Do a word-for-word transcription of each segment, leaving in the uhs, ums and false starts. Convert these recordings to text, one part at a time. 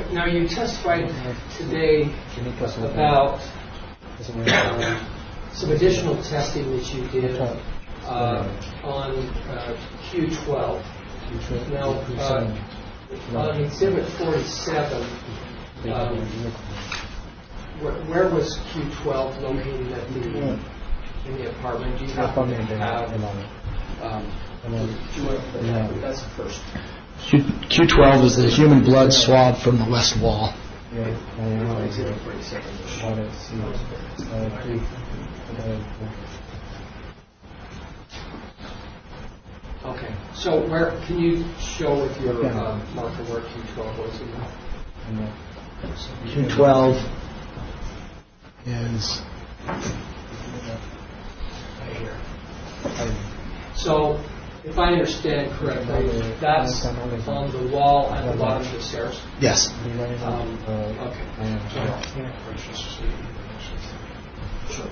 now you testified today about uh, some additional testing that you did uh, on uh, Q twelve. Now, uh, on Exhibit forty-seven, um, where, where was Q twelve located at the, in the apartment? Do you happen to have? Um, that's the first. Q twelve is the human blood swab from the west wall. Okay. So where can you show with your uh, marker where Q twelve was? Q twelve is right here. So, if I understand correctly, that's on the wall at the bottom of the stairs? Yes. Um, okay. Sure.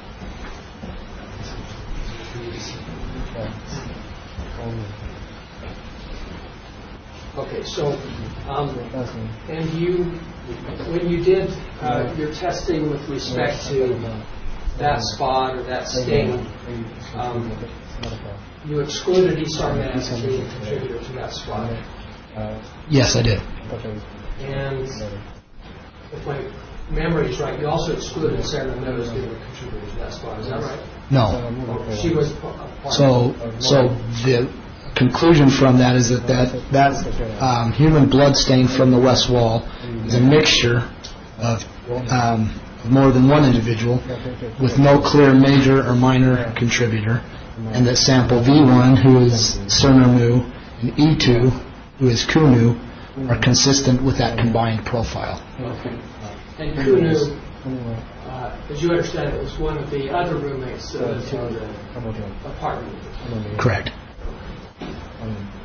Okay, so, um, and you, when you did uh, your testing with respect to that spot or that stain, um, you excluded Esarman as being a contributor to that spot. Yes, I did. And if my memory is right, you also excluded Sarah Miller as being a contributor to that spot. Is that right? No. She was part So, so the conclusion from that is that that, that um, human blood stain from the west wall is a mixture of um, more than one individual with no clear major or minor contributor, and that sample V one, who is Cernamu, and E two, who is Kunu, are consistent with that combined profile. Okay. And Kunu, uh, as you understand it, was one of the other roommates uh, to the apartment. Correct. Um,